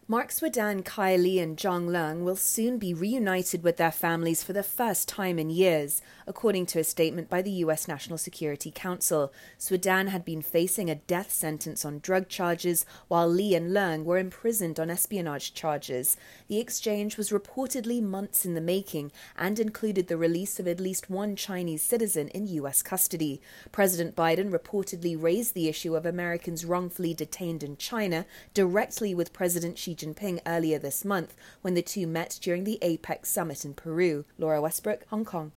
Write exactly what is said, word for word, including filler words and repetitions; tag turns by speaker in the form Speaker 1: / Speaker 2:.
Speaker 1: Mark Swadan, Kai Li and Zhang Leng will soon be reunited with their families for the first time in years, according to a statement by the U S National Security Council. Swadan had been facing a death sentence on drug charges, while Li and Leng were imprisoned on espionage charges. The exchange was reportedly months in the making and included the release of at least one Chinese citizen in U S custody. President Biden reportedly raised the issue of Americans wrongfully detained in China directly with President Xi Jinping earlier this month when the two met during the APEC summit in Peru. Laura Westbrook, Hong Kong.